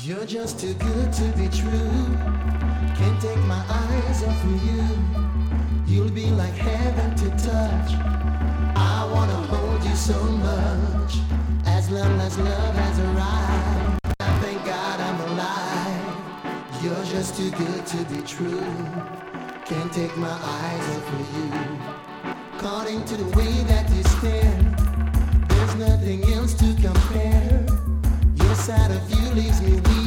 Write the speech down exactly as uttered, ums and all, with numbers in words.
You're just too good to be true. Can't take my eyes off of you. You'll be like heaven to touch. I wanna hold you so much. As long as love has arrived, I thank God I'm alive. You're just too good to be true. Can't take my eyes off of you. According to the way that you stare, there's nothing else to compare. Your side of you leaves me weak.